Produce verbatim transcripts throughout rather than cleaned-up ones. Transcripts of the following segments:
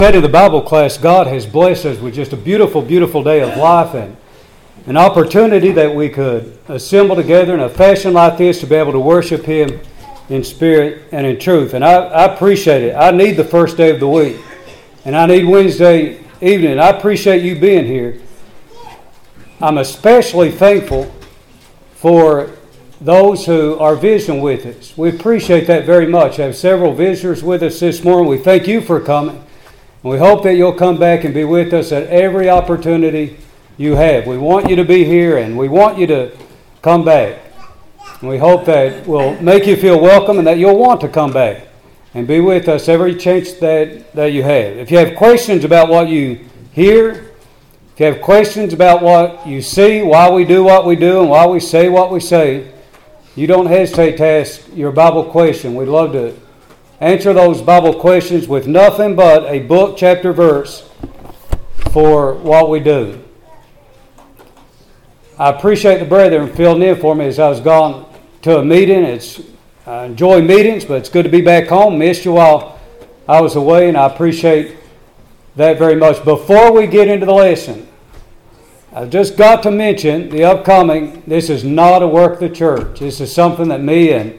said in the Bible class, God has blessed us with just a beautiful, beautiful day of life and an opportunity that we could assemble together in a fashion like this to be able to worship Him in spirit and in truth. And I, I appreciate it. I need the first day of the week. And I need Wednesday evening. I appreciate you being here. I'm especially thankful for those who are visiting with us. We appreciate that very much. I have several visitors with us this morning. We thank you for coming. And we hope that you'll come back and be with us at every opportunity you have. We want you to be here and we want you to come back. And we hope that will make you feel welcome and that you'll want to come back and be with us every chance that, that you have. If you have questions about what you hear, if you have questions about what you see, why we do what we do and why we say what we say, you don't hesitate to ask your Bible question. We'd love to answer those Bible questions with nothing but a book, chapter, verse for what we do. I appreciate the brethren filling in for me as I was gone to a meeting. It's I enjoy meetings, but it's good to be back home. Missed you while I was away, and I appreciate that very much. Before we get into the lesson, I've just got to mention the upcoming, this is not a work of the church. This is something that me and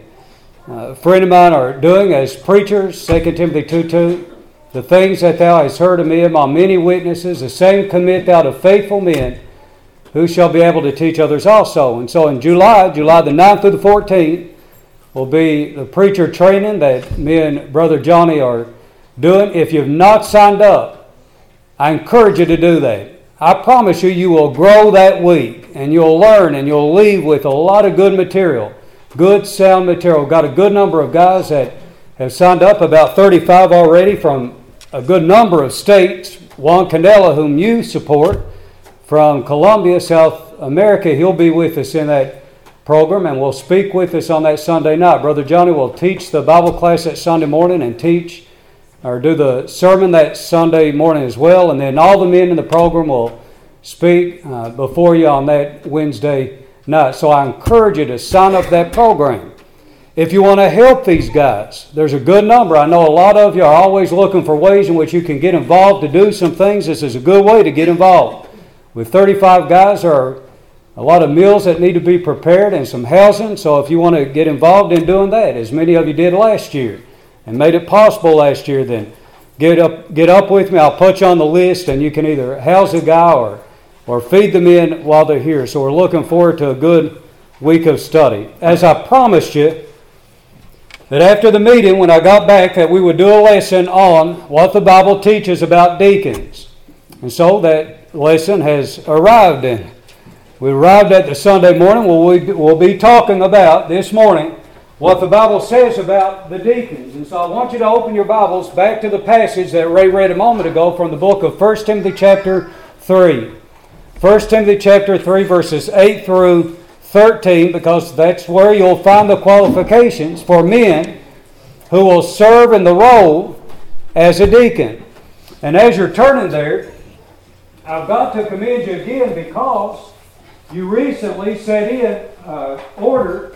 a friend of mine are doing as preachers. Second Timothy two two, the things that thou hast heard of me among many witnesses, the same commit thou to faithful men, who shall be able to teach others also. And so in July, July the ninth through the fourteenth, will be the preacher training that me and Brother Johnny are doing. If you've not signed up, I encourage you to do that. I promise you, you will grow that week, and you'll learn, and you'll leave with a lot of good material, good sound material. Got a good number of guys that have signed up, about thirty-five already from a good number of states. Juan Candela, whom you support, from Colombia, South America, he'll be with us in that program and will speak with us on that Sunday night. Brother Johnny will teach the Bible class that Sunday morning and teach or do the sermon that Sunday morning as well. And then all the men in the program will speak uh, before you on that Wednesday night. So I encourage you to sign up that program. If you want to help these guys, there's a good number. I know a lot of you are always looking for ways in which you can get involved to do some things. This is a good way to get involved. With thirty-five guys, there are a lot of meals that need to be prepared and some housing. So if you want to get involved in doing that, as many of you did last year and made it possible last year, then get up get up with me. I'll put you on the list and you can either house a guy or, or feed them in while they're here. So we're looking forward to a good week of study. As I promised you, that after the meeting, when I got back, that we would do a lesson on what the Bible teaches about deacons. And so that lesson has arrived in. We arrived at the Sunday morning where we will be talking about this morning what the Bible says about the deacons. And so I want you to open your Bibles back to the passage that Ray read a moment ago from the book of First Timothy chapter three. First Timothy chapter three, verses eight through thirteen, because that's where you'll find the qualifications for men who will serve in the role as a deacon. And as you're turning there, I've got to commend you again because you recently set in uh, order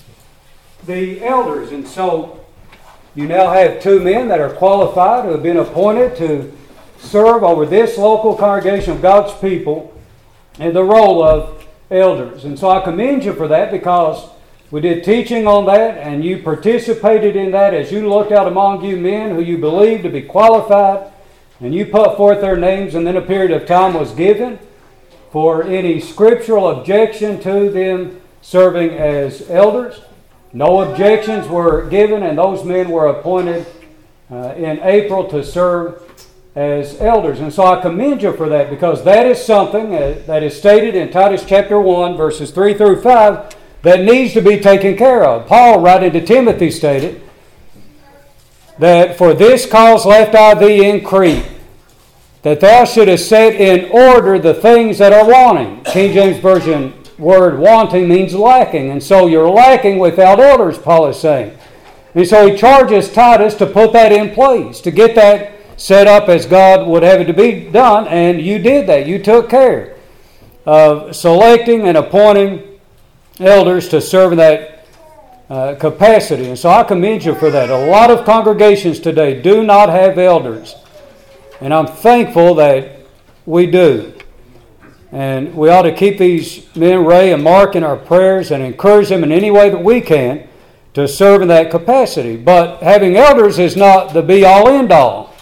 the elders. And so you now have two men that are qualified who have been appointed to serve over this local congregation of God's people in the role of elders. And so I commend you for that because we did teaching on that and you participated in that as you looked out among you men who you believed to be qualified, and you put forth their names, and then a period of time was given for any scriptural objection to them serving as elders. No objections were given, and those men were appointed uh, in April to serve as elders. And so I commend you for that because that is something uh, that is stated in Titus chapter one, verses three through five, that needs to be taken care of. Paul, writing to Timothy, stated that for this cause left I thee in Crete, that thou shouldest set in order the things that are wanting. King James Version word wanting means lacking. And so you're lacking without elders, Paul is saying. And so he charges Titus to put that in place, to get that set up as God would have it to be done. And you did that. You took care of selecting and appointing elders to serve in that uh, capacity. And so I commend you for that. A lot of congregations today do not have elders. And I'm thankful that we do. And we ought to keep these men, Ray and Mark, in our prayers and encourage them in any way that we can to serve in that capacity. But having elders is not the be-all, end-all.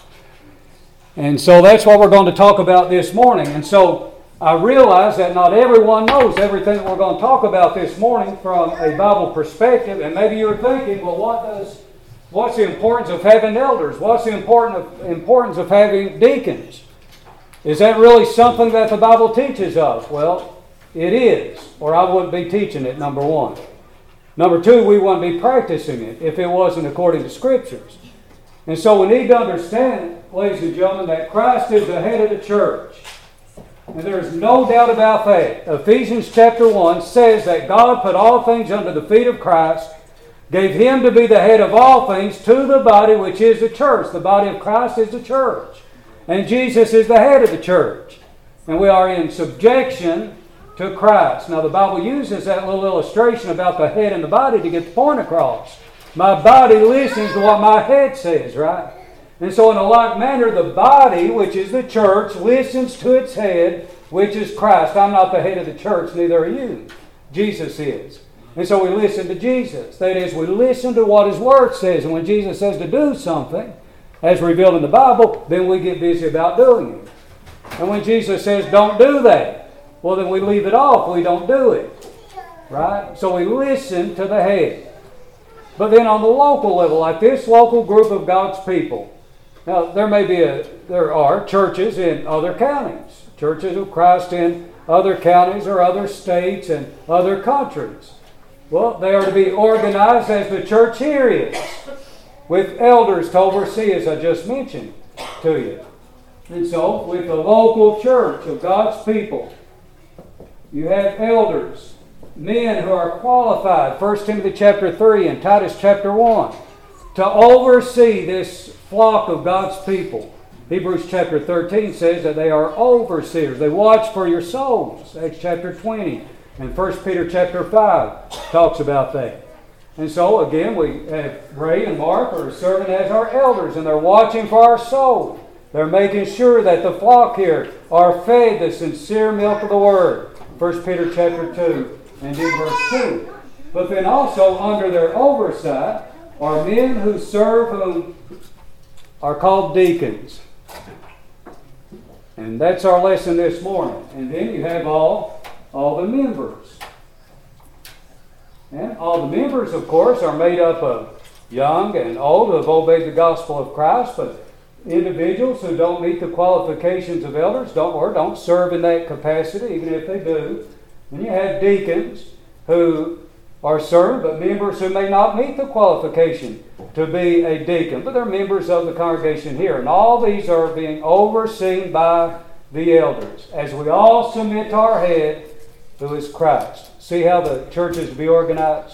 And so that's what we're going to talk about this morning. And so I realize that not everyone knows everything that we're going to talk about this morning from a Bible perspective. And maybe you're thinking, well, what does, what's the importance of having elders? What's the importance of, importance of having deacons? Is that really something that the Bible teaches us? Well, it is, or I wouldn't be teaching it, number one. Number two, we wouldn't be practicing it if it wasn't according to Scriptures. And so we need to understand, ladies and gentlemen, that Christ is the head of the church. And there is no doubt about that. Ephesians chapter one says that God put all things under the feet of Christ, gave Him to be the head of all things to the body, which is the church. The body of Christ is the church. And Jesus is the head of the church. And we are in subjection to Christ. Now the Bible uses that little illustration about the head and the body to get the point across. My body listens to what my head says, right? And so in a like manner, the body, which is the church, listens to its head, which is Christ. I'm not the head of the church, neither are you. Jesus is. And so we listen to Jesus. That is, we listen to what His Word says. And when Jesus says to do something, as revealed in the Bible, then we get busy about doing it. And when Jesus says, don't do that, well, then we leave it off. We don't do it. Right? So we listen to the head. But then on the local level, like this local group of God's people, now there may be a, there are churches in other counties, churches of Christ in other counties or other states and other countries. Well, they are to be organized as the church here is, with elders to oversee, as I just mentioned to you. And so, with the local church of God's people, you have elders, men who are qualified, First Timothy chapter three and Titus chapter one, to oversee this flock of God's people. Hebrews chapter thirteen says that they are overseers. They watch for your souls. Acts chapter twenty and First Peter chapter five talks about that. And so, again, we have Ray and Mark are serving as our elders, and they're watching for our soul. They're making sure that the flock here are fed the sincere milk of the Word. First Peter chapter two and in verse two. But then also, under their oversight, are men who serve who are called deacons. And that's our lesson this morning. And then you have all, all the members. And all the members, of course, are made up of young and old who have obeyed the gospel of Christ, but individuals who don't meet the qualifications of elders don't or don't serve in that capacity, even if they do. And you have deacons who are served, but members who may not meet the qualification to be a deacon, but they're members of the congregation here. And all these are being overseen by the elders, as we all submit to our head, who is Christ. See how the church is to be organized?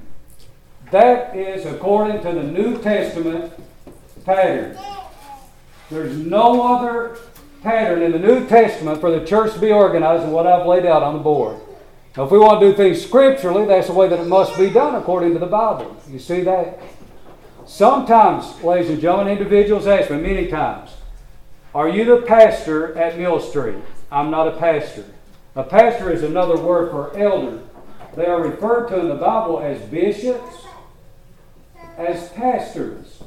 That is according to the New Testament pattern. There's no other pattern in the New Testament for the church to be organized than what I've laid out on the board. Now, if we want to do things scripturally, that's the way that it must be done according to the Bible. You see that? Sometimes, ladies and gentlemen, individuals ask me many times, are you the pastor at Mill Street? I'm not a pastor. A pastor is another word for elder. They are referred to in the Bible as bishops, as pastors.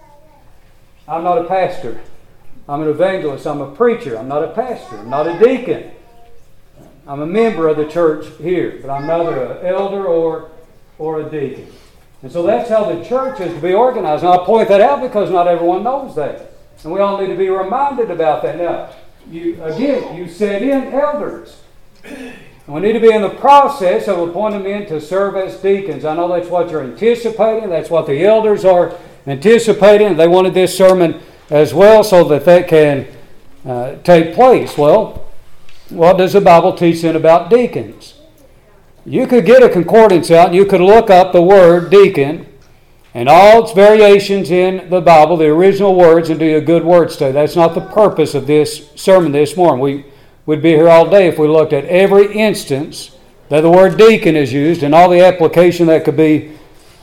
I'm not a pastor. I'm an evangelist. I'm a preacher. I'm not a pastor. I'm not a deacon. I'm a member of the church here, but I'm neither an elder or, or a deacon. And so that's how the church is to be organized. And I point that out because not everyone knows that. And we all need to be reminded about that. Now, you again, you set in elders. And we need to be in the process of appointing men to serve as deacons. I know that's what you're anticipating. That's what the elders are anticipating. They wanted this sermon as well so that that can uh, take place. Well, what does the Bible teach then about deacons? You could get a concordance out and you could look up the word deacon and all its variations in the Bible, the original words, and do a good word study. That's not the purpose of this sermon this morning. We would be here all day if we looked at every instance that the word deacon is used and all the application that could be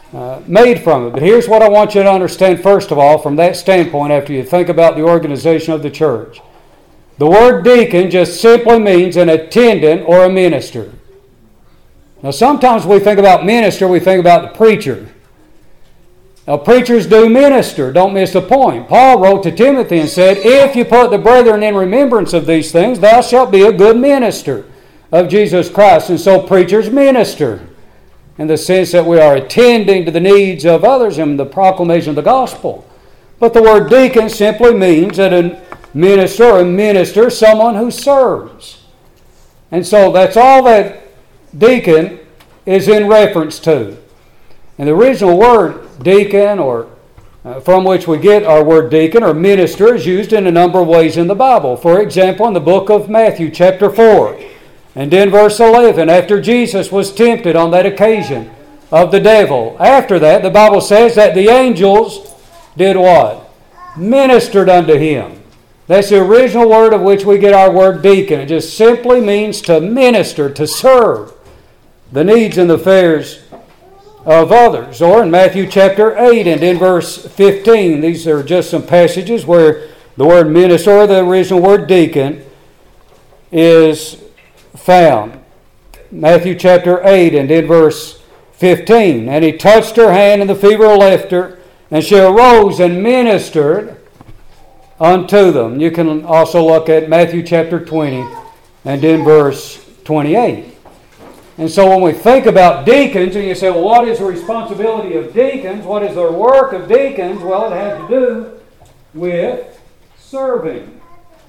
uh, made from it. But here's what I want you to understand first of all from that standpoint after you think about the organization of the church. The word deacon just simply means an attendant or a minister. Now sometimes we think about minister, we think about the preacher. Now preachers do minister, don't miss the point. Paul wrote to Timothy and said, if you put the brethren in remembrance of these things, thou shalt be a good minister of Jesus Christ. And so preachers minister in the sense that we are attending to the needs of others in the proclamation of the gospel. But the word deacon simply means that a minister or a minister, someone who serves. And so that's all that deacon is in reference to. And the original word deacon, or uh, from which we get our word deacon or minister, is used in a number of ways in the Bible. For example, in the book of Matthew chapter four, and in verse eleven, after Jesus was tempted on that occasion of the devil, after that, the Bible says that the angels did what? Ministered unto him. That's the original word of which we get our word deacon. It just simply means to minister, to serve the needs and the affairs of others. Or in Matthew chapter eight and in verse fifteen, these are just some passages where the word minister, or the original word deacon, is found. Matthew chapter eight and in verse fifteen, and he touched her hand, and the fever left her, and she arose and ministered unto them. You can also look at Matthew chapter twenty and in verse twenty-eight. And so when we think about deacons, and you say, well, what is the responsibility of deacons? What is the work of deacons? Well, it has to do with serving.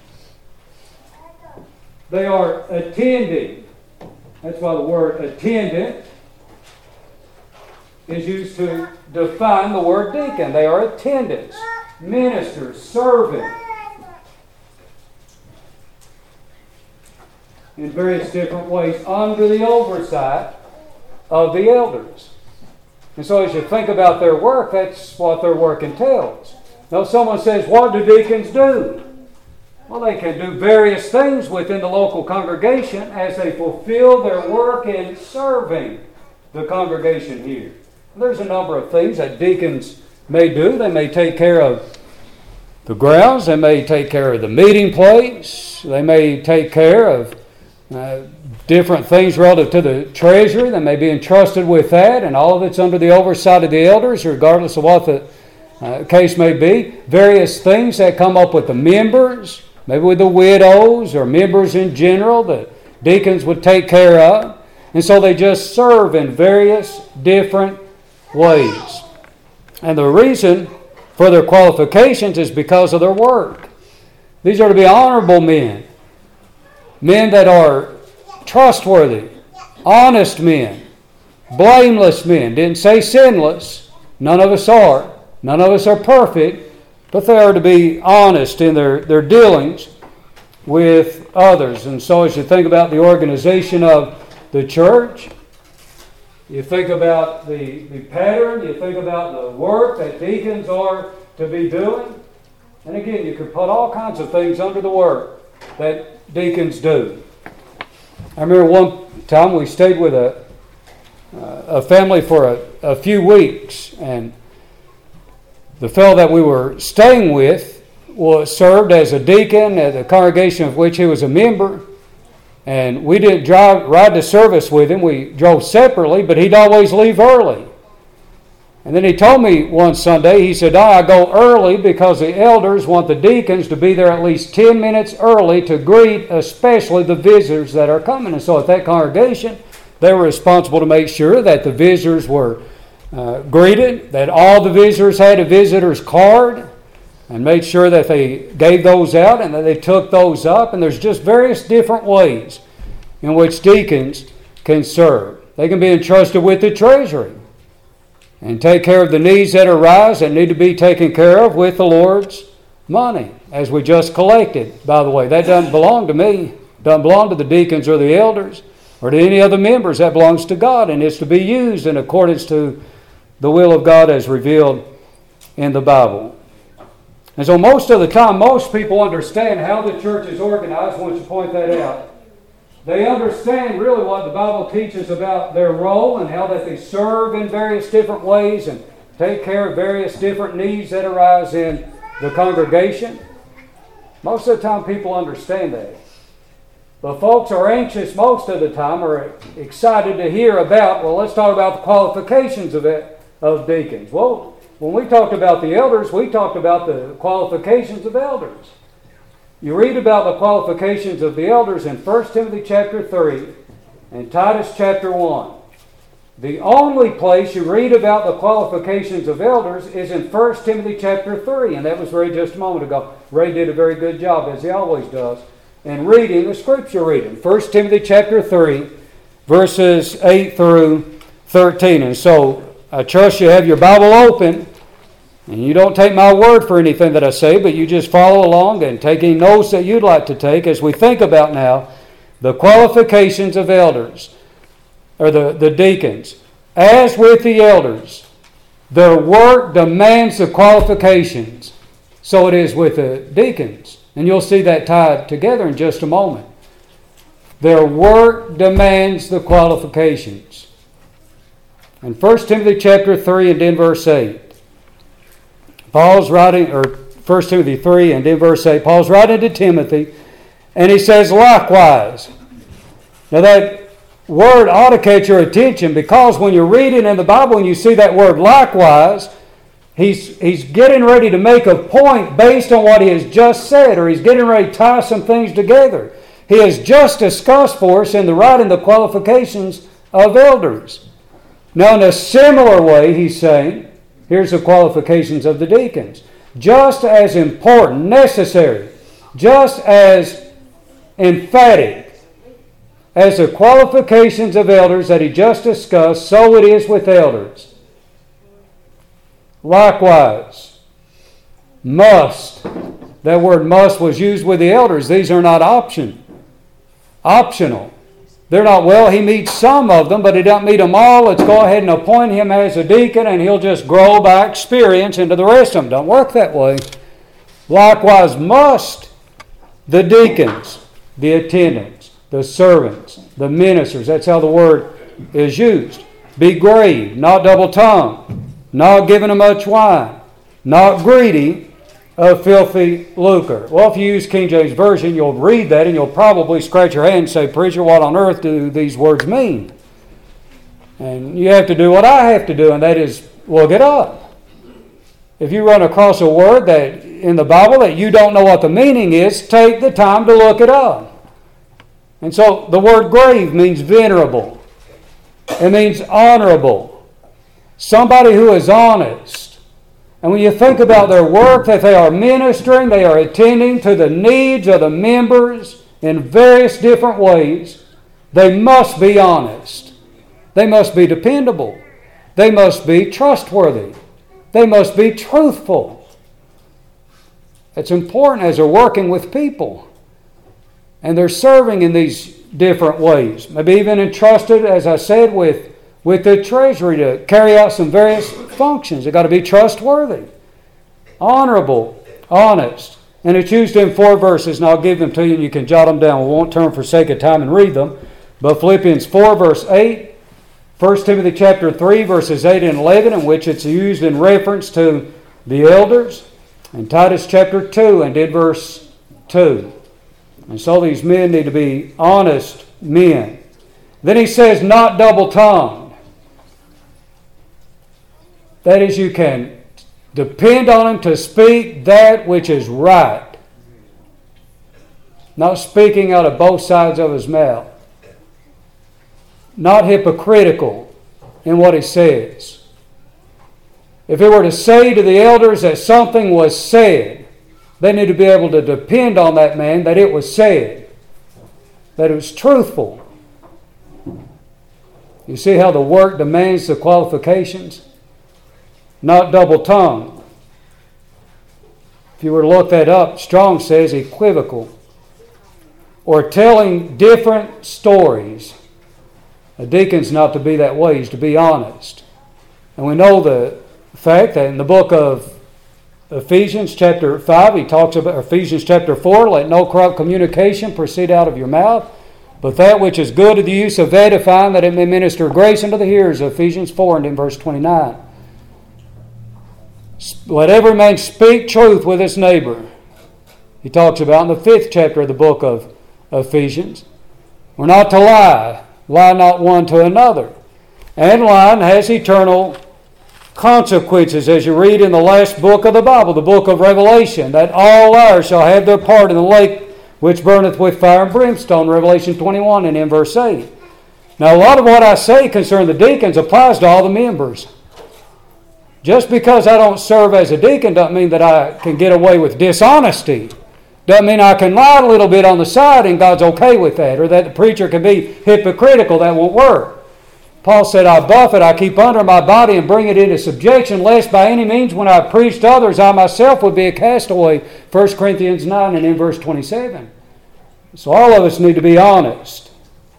They are attending. That's why the word attendant is used to define the word deacon. They are attendants, ministers, serving in various different ways under the oversight of the elders. And so as you think about their work, that's what their work entails. Now someone says, what do deacons do? Well, they can do various things within the local congregation as they fulfill their work in serving the congregation here. There's a number of things that deacons may do. They may take care of the grounds. They may take care of the meeting place. They may take care of uh, different things relative to the treasury. They may be entrusted with that, and all of it's under the oversight of the elders, regardless of what the uh, case may be. Various things that come up with the members, maybe with the widows or members in general that deacons would take care of. And so they just serve in various different ways. And the reason for their qualifications is because of their work. These are to be honorable men. Men that are trustworthy, honest men, blameless men. Didn't say sinless. None of us are. None of us are perfect. But they are to be honest in their, their dealings with others. And so as you think about the organization of the church, you think about the, the pattern, you think about the work that deacons are to be doing. And again, you could put all kinds of things under the work that deacons do. I remember one time we stayed with a, uh, a family for a, a few weeks, and the fellow that we were staying with was served as a deacon at the congregation of which he was a member. And we didn't drive ride to service with him. We drove separately, but he'd always leave early. And then he told me one Sunday, he said, I go early because the elders want the deacons to be there at least ten minutes early to greet especially the visitors that are coming. And so at that congregation, they were responsible to make sure that the visitors were uh, greeted, that all the visitors had a visitor's card, and made sure that they gave those out and that they took those up. And there's just various different ways in which deacons can serve. They can be entrusted with the treasury and take care of the needs that arise that need to be taken care of with the Lord's money, as we just collected, by the way. That doesn't belong to me. It doesn't belong to the deacons or the elders or to any other members. That belongs to God, and it's to be used in accordance to the will of God as revealed in the Bible. And so most of the time, most people understand how the church is organized once you point that out. They understand really what the Bible teaches about their role and how that they serve in various different ways and take care of various different needs that arise in the congregation. Most of the time people understand that. But folks are anxious most of the time, or excited to hear about, well, let's talk about the qualifications of it, of deacons. Well, when we talked about the elders, we talked about the qualifications of elders. You read about the qualifications of the elders in First Timothy chapter three and Titus chapter one. The only place you read about the qualifications of elders is in First Timothy chapter three, and that was Ray just a moment ago. Ray did a very good job, as he always does, in reading the scripture reading. First Timothy chapter three, verses eight through thirteen. And so I trust you have your Bible open, and you don't take my word for anything that I say, but you just follow along and take any notes that you'd like to take as we think about now the qualifications of elders, or the, the deacons. As with the elders, their work demands the qualifications. So it is with the deacons. And you'll see that tied together in just a moment. Their work demands the qualifications. In First Timothy chapter three and then verse eight, Paul's writing, or First Timothy three and then verse eight, Paul's writing to Timothy, and he says, likewise. Now that word ought to catch your attention, because when you're reading in the Bible and you see that word likewise, he's, he's getting ready to make a point based on what he has just said, or he's getting ready to tie some things together. He has just discussed for us in the writing the qualifications of elders. Now in a similar way, he's saying, here's the qualifications of the deacons. Just as important, necessary, just as emphatic as the qualifications of elders that he just discussed, so it is with elders. Likewise, must. That word must was used with the elders. These are not option, optional. They're not, well, he meets some of them, but he doesn't meet them all. Let's go ahead and appoint him as a deacon, and he'll just grow by experience into the rest of them. Don't work that way. Likewise, must the deacons, the attendants, the servants, the ministers, that's how the word is used, be grave, not double-tongued, not given to much wine, not greedy of filthy lucre. Well, if you use King James Version, you'll read that and you'll probably scratch your head and say, preacher, what on earth do these words mean? And you have to do what I have to do, and that is look it up. If you run across a word that in the Bible that you don't know what the meaning is, take the time to look it up. And so the word grave means venerable. It means honorable. Somebody who is honest. And when you think about their work, that they are ministering, they are attending to the needs of the members in various different ways, they must be honest. They must be dependable. They must be trustworthy. They must be truthful. It's important as they're working with people. And they're serving in these different ways. Maybe even entrusted, as I said, with with the treasury to carry out some various functions. They've got to be trustworthy, honorable, honest. And it's used in four verses, and I'll give them to you, and you can jot them down. We won't turn for sake of time and read them. But Philippians four, verse eight, First Timothy chapter three, verses eight and eleven, in which it's used in reference to the elders, and Titus chapter two, and in verse two. And so these men need to be honest men. Then he says, not double-tongued. That is, you can depend on him to speak that which is right. Not speaking out of both sides of his mouth. Not hypocritical in what he says. If he were to say to the elders that something was said, they need to be able to depend on that man that it was said. That it was truthful. You see how the work demands the qualifications? Not double-tongued. If you were to look that up, Strong says equivocal. Or telling different stories. A deacon's not to be that way. He's to be honest. And we know the fact that in the book of Ephesians chapter five, he talks about, Ephesians chapter four, let no corrupt communication proceed out of your mouth, but that which is good to the use of edifying, that it may minister grace unto the hearers. Ephesians four and in verse twenty-nine. Let every man speak truth with his neighbor. He talks about in the fifth chapter of the book of Ephesians. We're not to lie. Lie not one to another. And lying has eternal consequences, as you read in the last book of the Bible, the book of Revelation, that all liars shall have their part in the lake which burneth with fire and brimstone, Revelation twenty-one and in verse eight. Now, a lot of what I say concerning the deacons applies to all the members. Just because I don't serve as a deacon doesn't mean that I can get away with dishonesty. Doesn't mean I can lie a little bit on the side and God's okay with that, or that the preacher can be hypocritical. That won't work. Paul said, I buffet, I keep under my body and bring it into subjection, lest by any means when I preach to others, I myself would be a castaway. First Corinthians nine and in verse twenty-seven. So all of us need to be honest.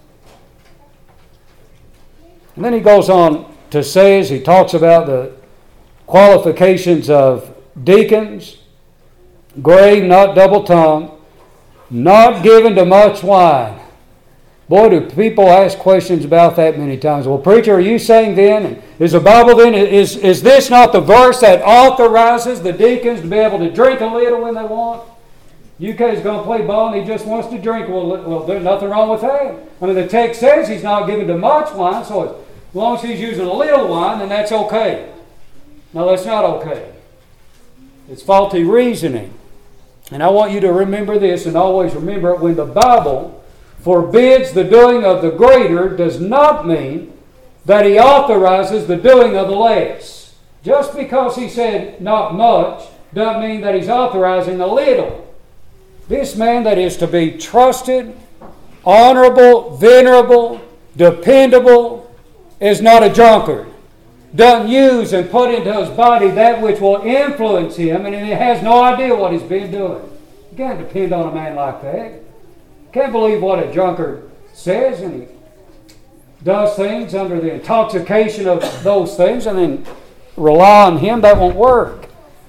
And then he goes on to say, as he talks about the qualifications of deacons: grave, not double-tongued, not given to much wine. Boy, do people ask questions about that many times. Well, preacher, are you saying then, is the Bible then, is, is this not the verse that authorizes the deacons to be able to drink a little when they want? U K's going to play ball and he just wants to drink. Well, well, there's nothing wrong with that. I mean, the text says he's not given to much wine, so as long as he's using a little wine, then that's okay. No, that's not okay. It's faulty reasoning. And I want you to remember this, and always remember it: when the Bible forbids the doing of the greater, does not mean that he authorizes the doing of the less. Just because he said not much doesn't mean that he's authorizing a little. This man that is to be trusted, honorable, venerable, dependable, is not a drunkard. Doesn't use and put into his body that which will influence him, and he has no idea what he's been doing. You can't depend on a man like that. Can't believe what a drunkard says, and he does things under the intoxication of those things and then rely on him. That won't work.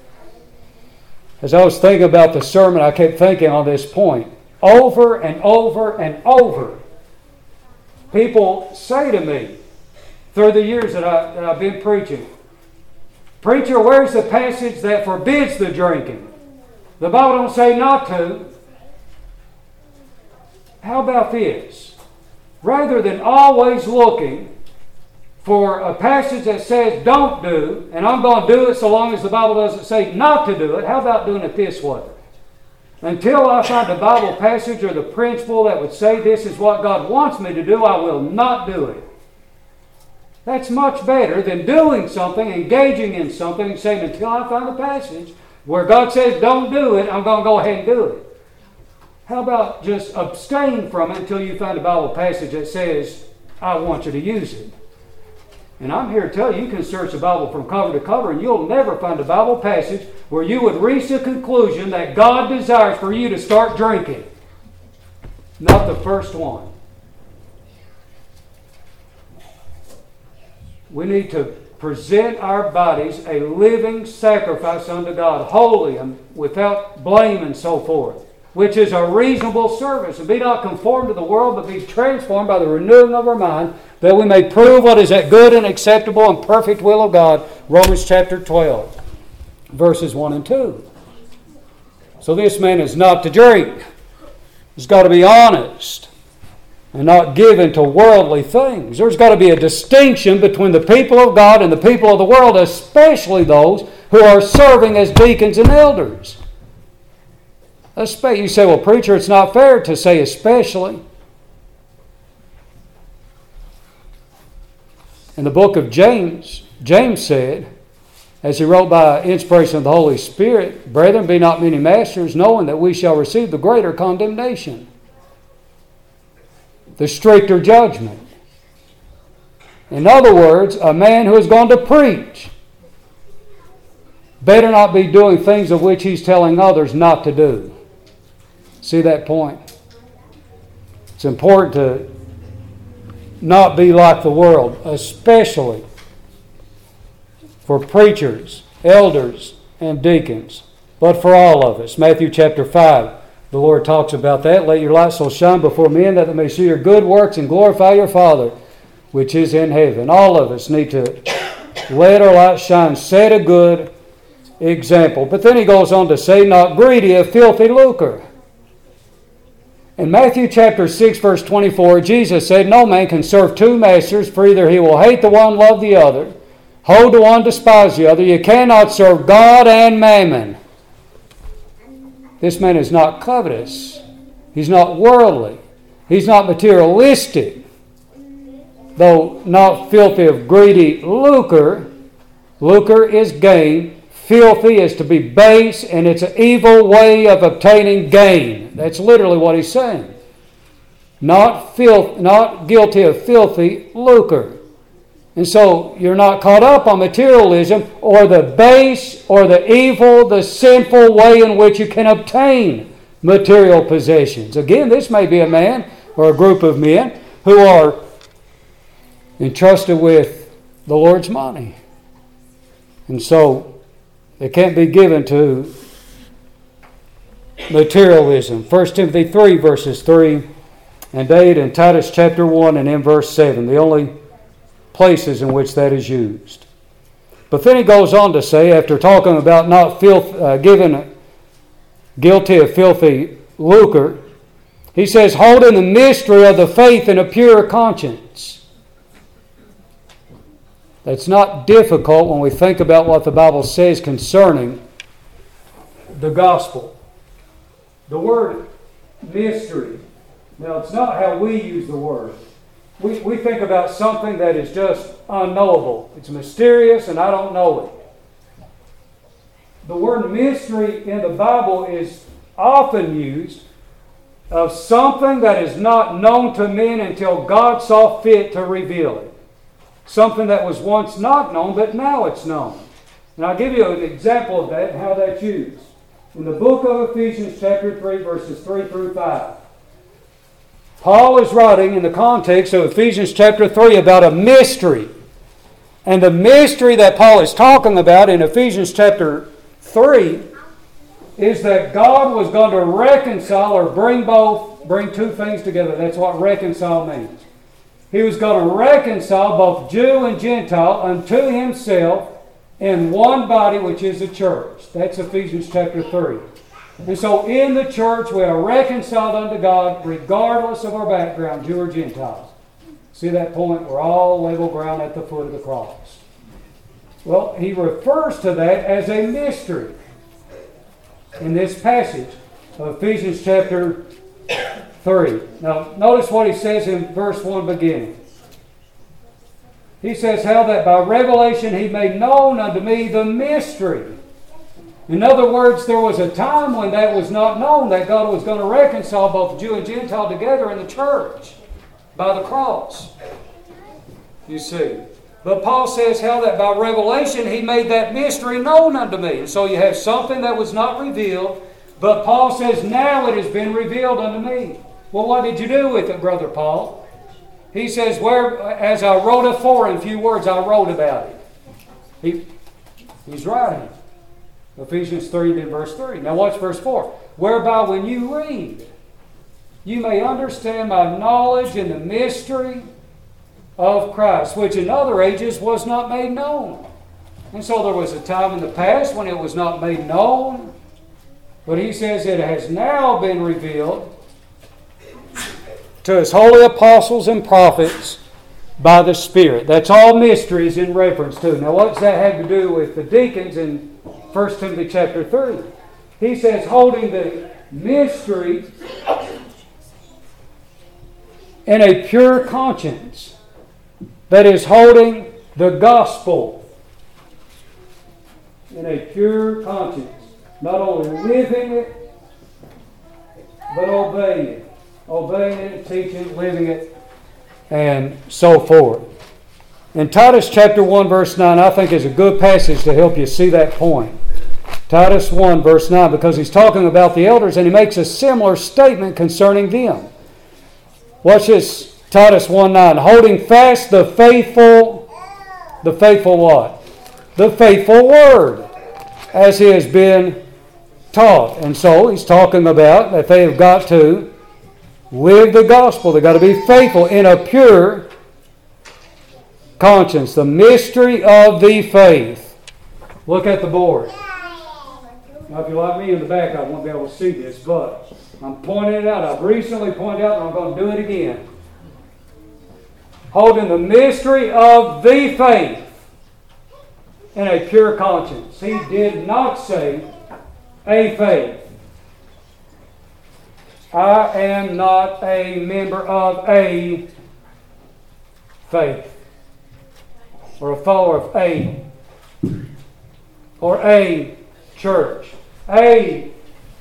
As I was thinking about the sermon, I kept thinking on this point. Over and over and over, people say to me through the years that, I, that I've been preaching, preacher, where's the passage that forbids the drinking? The Bible don't say not to. How about this? Rather than always looking for a passage that says don't do, and I'm going to do it so long as the Bible doesn't say not to do it, how about doing it this way? Until I find a Bible passage or the principle that would say this is what God wants me to do, I will not do it. That's much better than doing something, engaging in something, and saying until I find a passage where God says don't do it, I'm going to go ahead and do it. How about just abstain from it until you find a Bible passage that says, I want you to use it? And I'm here to tell you, you can search the Bible from cover to cover and you'll never find a Bible passage where you would reach the conclusion that God desires for you to start drinking. Not the first one. We need to present our bodies a living sacrifice unto God, holy and without blame and so forth, which is a reasonable service. And be not conformed to the world, but be transformed by the renewing of our mind, that we may prove what is that good and acceptable and perfect will of God. Romans chapter twelve, verses one and two. So this man is not to drink. He's got to be honest and not given to worldly things. There's got to be a distinction between the people of God and the people of the world, especially those who are serving as deacons and elders. You say, well, preacher, it's not fair to say especially. In the book of James, James said, as he wrote by inspiration of the Holy Spirit, brethren, be not many masters, knowing that we shall receive the greater condemnation, the stricter judgment. In other words, a man who is going to preach better not be doing things of which he's telling others not to do. See that point? It's important to not be like the world, especially for preachers, elders, and deacons, but for all of us. Matthew chapter five, The Lord talks about that. Let your light so shine before men that they may see your good works and glorify your Father which is in heaven. All of us need to let our light shine, set a good example. But then he goes on to say, not greedy of filthy lucre. In Matthew chapter six, verse twenty-four, Jesus said, no man can serve two masters, for either he will hate the one, love the other, hold the one, despise the other. You cannot serve God and mammon. This man is not covetous. He's not worldly. He's not materialistic. Though not filthy of greedy lucre, lucre is gain. Filthy is to be base, and it's an evil way of obtaining gain. That's literally what he's saying. Not filth, not guilty of filthy lucre. And so you're not caught up on materialism or the base or the evil, the sinful way in which you can obtain material possessions. Again, this may be a man or a group of men who are entrusted with the Lord's money. And so they can't be given to materialism. First Timothy three, verses three and eight, and Titus chapter one and in verse seven, the only places in which that is used. But then he goes on to say, after talking about not filth, uh, given guilty of filthy lucre, he says, holding the mystery of the faith in a pure conscience. That's not difficult when we think about what the Bible says concerning the gospel. The word mystery. Now, it's not how we use the word. We, we think about something that is just unknowable. It's mysterious and I don't know it. The word mystery in the Bible is often used of something that is not known to men until God saw fit to reveal it. Something that was once not known, but now it's known. And I'll give you an example of that and how that's used. In the book of Ephesians chapter three, verses three through five. Paul is writing in the context of Ephesians chapter three about a mystery. And the mystery that Paul is talking about in Ephesians chapter three is that God was going to reconcile or bring both, bring two things together. That's what reconcile means. He was going to reconcile both Jew and Gentile unto himself in one body, which is the church. That's Ephesians chapter three. And so in the church we are reconciled unto God regardless of our background, Jew or Gentiles. See that point? We're all level ground at the foot of the cross. Well, he refers to that as a mystery in this passage of Ephesians chapter three. Now, notice what he says in verse one beginning. He says, how that by revelation he made known unto me the mystery. In other words, there was a time when that was not known, that God was going to reconcile both Jew and Gentile together in the church by the cross. You see. But Paul says how that by revelation he made that mystery known unto me. And so you have something that was not revealed, but Paul says now it has been revealed unto me. Well, what did you do with it, Brother Paul? He says, where, as I wrote afore, in few words, I wrote about it. He, he's writing. Ephesians three and verse three. Now watch verse four. Whereby when you read, you may understand my knowledge in the mystery of Christ, which in other ages was not made known. And so there was a time in the past when it was not made known. But he says it has now been revealed to his holy apostles and prophets by the Spirit. That's all mysteries in reference to. Now what's that have to do with the deacons in First Timothy chapter three? He says holding the mystery in a pure conscience. That is holding the gospel in a pure conscience. Not only living it, but obeying it. Obeying it, teaching it, living it, and so forth. In Titus chapter one, verse nine, I think is a good passage to help you see that point. Titus one, verse nine, because he's talking about the elders, and he makes a similar statement concerning them. Watch this, Titus one nine. Holding fast the faithful, the faithful what? The faithful word, as he has been taught. And so he's talking about that they have got to live the gospel. They've got to be faithful in a pure conscience. The mystery of the faith. Look at the board. Now, if you're like me in the back, I won't be able to see this, but I'm pointing it out. I've recently pointed out, and I'm going to do it again. Holding the mystery of the faith in a pure conscience. He did not say a faith. I am not a member of a faith, or a follower of a, or a church. A,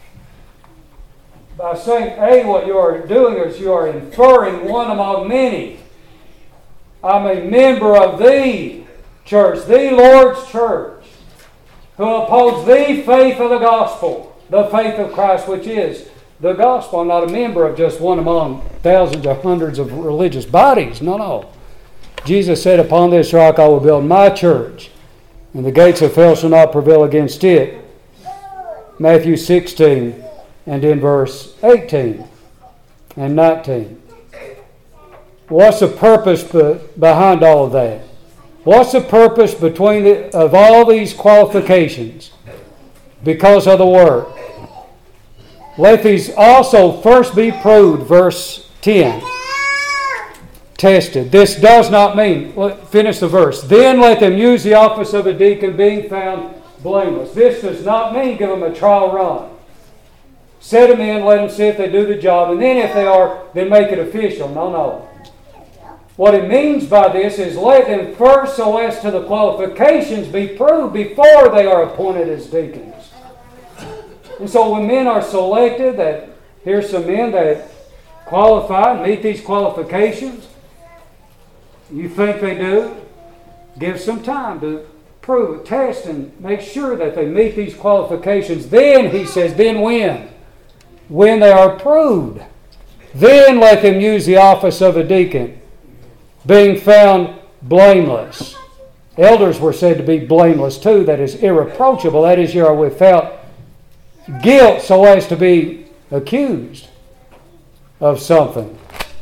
by saying a, what you are doing is you are inferring one among many. I'm a member of the church, the Lord's church, who upholds the faith of the gospel, the faith of Christ, which is the gospel. I'm not a member of just one among thousands or hundreds of religious bodies. No, no. Jesus said, upon this rock I will build my church, and the gates of hell shall not prevail against it. Matthew sixteen, and in verse eighteen and nineteen. What's the purpose be- behind all of that? What's the purpose between the, of all these qualifications? Because of the work. Let these also first be proved, verse ten. Tested. This does not mean, let, finish the verse. Then let them use the office of a deacon, being found blameless. This does not mean give them a trial run. Set them in, let them see if they do the job, and then if they are, then make it official. No, no. What it means by this is let them first, so as to the qualifications, be proved before they are appointed as deacons. And so when men are selected, that here's some men that qualify, meet these qualifications, you think they do, give some time to prove, test, and make sure that they meet these qualifications. Then, he says, then when? When they are proved. Then let them use the office of a deacon, being found blameless. Elders were said to be blameless too, that is irreproachable, that is, you are without guilt so as to be accused of something.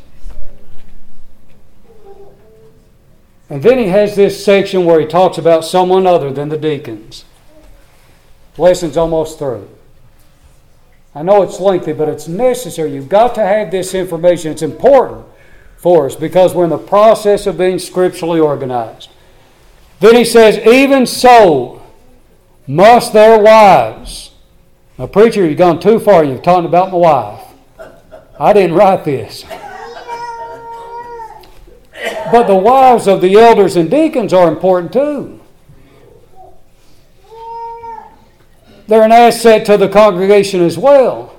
And then he has this section where he talks about someone other than the deacons. Lesson's almost through. I know it's lengthy, but it's necessary. You've got to have this information. It's important for us because we're in the process of being scripturally organized. Then he says, even so must their wives. Now, preacher, you've gone too far. You've talked about my wife. I didn't write this. But the wives of the elders and deacons are important too. They're an asset to the congregation as well.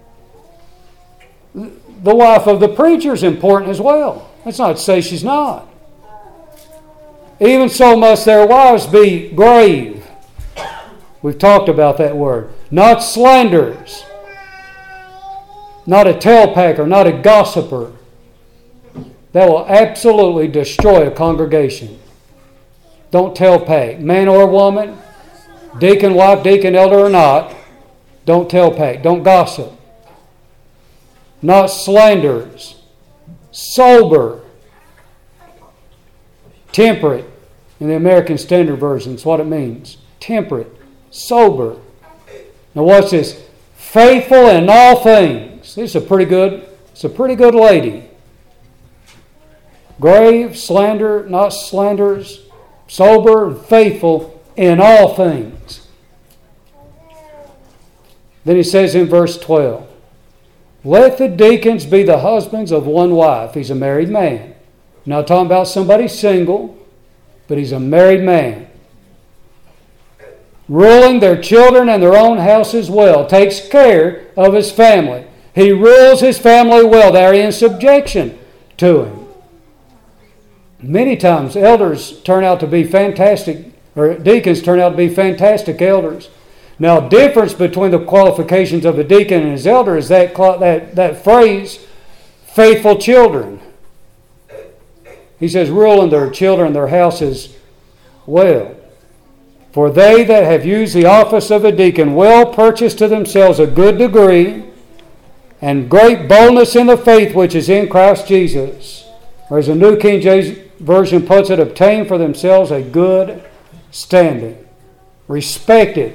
The wife of the preacher is important as well. That's not to say she's not. Even so must their wives be grave. We've talked about that word. Not slanderers. Not a talepacker. Not a gossiper. That will absolutely destroy a congregation. Don't talepack. Man or woman, deacon, wife, deacon, elder or not, don't talepack. Don't gossip. Not slanderers. Sober. Temperate. In the American Standard Version, is what it means. Temperate. Sober. Now watch this. Faithful in all things. This is a pretty good, it's a pretty good lady. Grave, slander, not slanderers, sober, and faithful in all things. Then he says in verse twelve, let the deacons be the husbands of one wife. He's a married man. Not talking about somebody single, but he's a married man. Ruling their children and their own houses well. Takes care of his family. He rules his family well. They're in subjection to him. Many times elders turn out to be fantastic, or deacons turn out to be fantastic elders. Now, difference between the qualifications of a deacon and his elder is that, that, that phrase, faithful children. He says, ruling their children and their houses well. For they that have used the office of a deacon well purchase to themselves a good degree and great boldness in the faith which is in Christ Jesus. Or as the New King James Version puts it, obtain for themselves a good standing, respected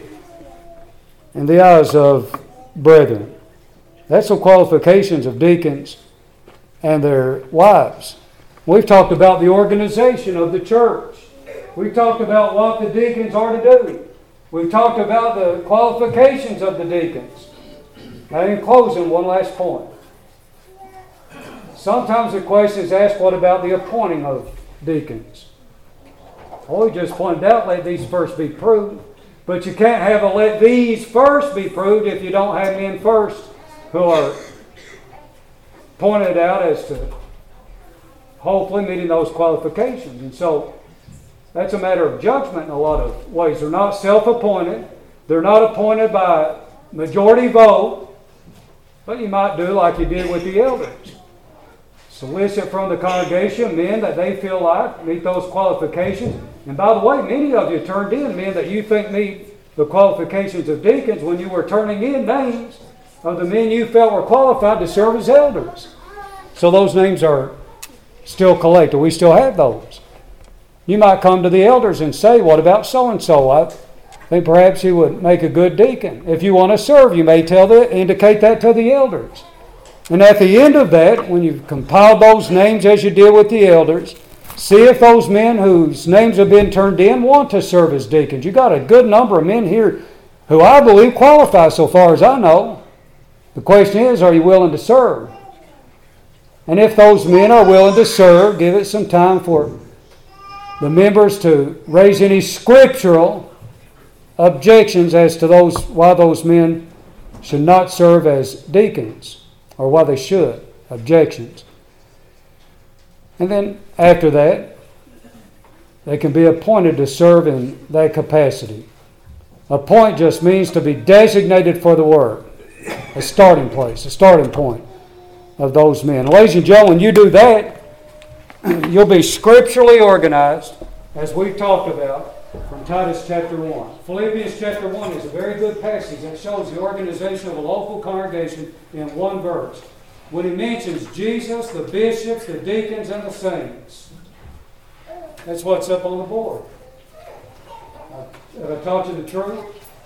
in the eyes of brethren. That's the qualifications of deacons and their wives. We've talked about the organization of the church. We've talked about what the deacons are to do. We've talked about the qualifications of the deacons. Now, in closing, one last point. Sometimes the question is asked, what about the appointing of deacons? Well, we just pointed out, let these first be proved. But you can't have a let these first be proved if you don't have men first who are pointed out as to hopefully meeting those qualifications. And so that's a matter of judgment in a lot of ways. They're not self-appointed. They're not appointed by majority vote. But you might do like you did with the elders. Solicit from the congregation men that they feel like meet those qualifications. And by the way, many of you turned in men that you think meet the qualifications of deacons when you were turning in names of the men you felt were qualified to serve as elders. So those names are still collected. We still have those. You might come to the elders and say, what about so-and-so? I think perhaps he would make a good deacon. If you want to serve, you may tell the, indicate that to the elders. And at the end of that, when you've compiled those names as you did with the elders, see if those men whose names have been turned in want to serve as deacons. You've got a good number of men here who I believe qualify so far as I know. The question is, are you willing to serve? And if those men are willing to serve, give it some time for the members to raise any scriptural objections as to those why those men should not serve as deacons, or why they should, objections. And then after that, they can be appointed to serve in that capacity. Appoint just means to be designated for the work, a starting place, a starting point of those men. Ladies and gentlemen, when you do that, you'll be scripturally organized, as we've talked about, from Titus chapter one. Philippians chapter one is a very good passage that shows the organization of a local congregation in one verse. When he mentions Jesus, the bishops, the deacons, and the saints. That's what's up on the board. Have I taught you the truth?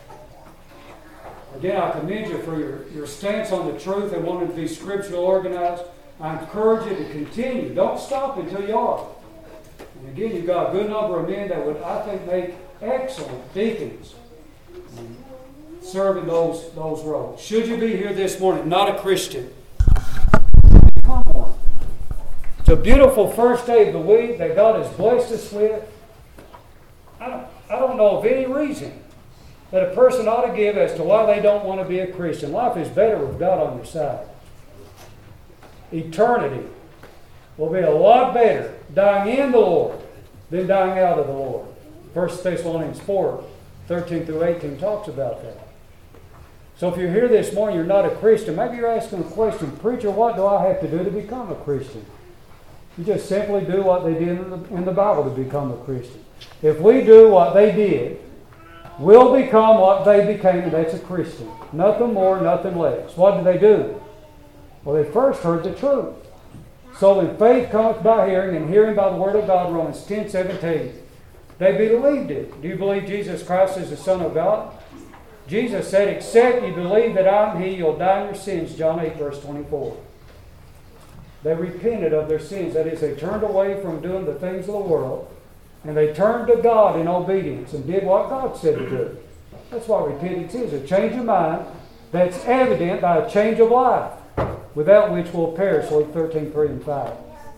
Again, I commend you for your, your stance on the truth and wanting to be scripturally organized. I encourage you to continue. Don't stop until you are. And again, you've got a good number of men that would, I think, make excellent deacons serving those, those roles. Should you be here this morning, not a Christian, come on. It's a beautiful first day of the week that God has blessed us with. I don't, I don't know of any reason that a person ought to give as to why they don't want to be a Christian. Life is better with God on your side. Eternity will be a lot better dying in the Lord than dying out of the Lord. First Thessalonians four, thirteen through eighteen talks about that. So if you're here this morning, you're not a Christian, maybe you're asking a question, preacher, what do I have to do to become a Christian? You just simply do what they did in the, in the Bible to become a Christian. If we do what they did, we'll become what they became, and that's a Christian. Nothing more, nothing less. What did they do? Well, they first heard the truth. So when faith comes by hearing, and hearing by the word of God, Romans ten seventeen, they believed it. Do you believe Jesus Christ is the Son of God? Jesus said, except you believe that I am He, you'll die in your sins, John eight, verse twenty-four. They repented of their sins. That is, they turned away from doing the things of the world, and they turned to God in obedience and did what God said to do. That's what repentance is, a change of mind that's evident by a change of life, without which we'll perish, Luke thirteen, three and five.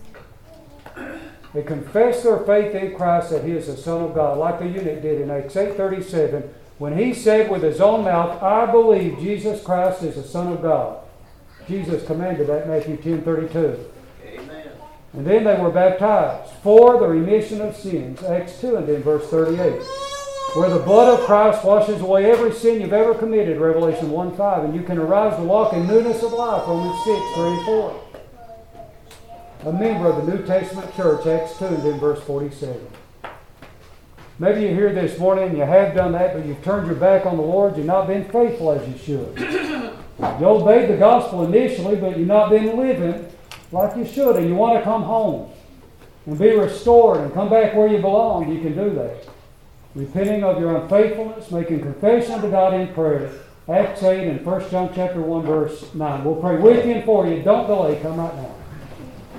They confess their faith in Christ that He is the Son of God, like the eunuch did in Acts eight thirty-seven, when he said with his own mouth, I believe Jesus Christ is the Son of God. Jesus commanded that in Matthew ten thirty-two. Amen. And then they were baptized for the remission of sins, Acts two and then verse thirty-eight. Where the blood of Christ washes away every sin you've ever committed, Revelation one five, and you can arise to walk in newness of life, Romans six, three and four. A member of the New Testament church, Acts two and then verse forty-seven. Maybe you're here this morning and you have done that, but you've turned your back on the Lord. You've not been faithful as you should. You obeyed the gospel initially, but you've not been living like you should, and you want to come home and be restored and come back where you belong. You can do that. Repenting of your unfaithfulness, making confession to God in prayer. Acts eight and First John chapter one verse nine. We'll pray with you and for you. Don't delay. Come right now.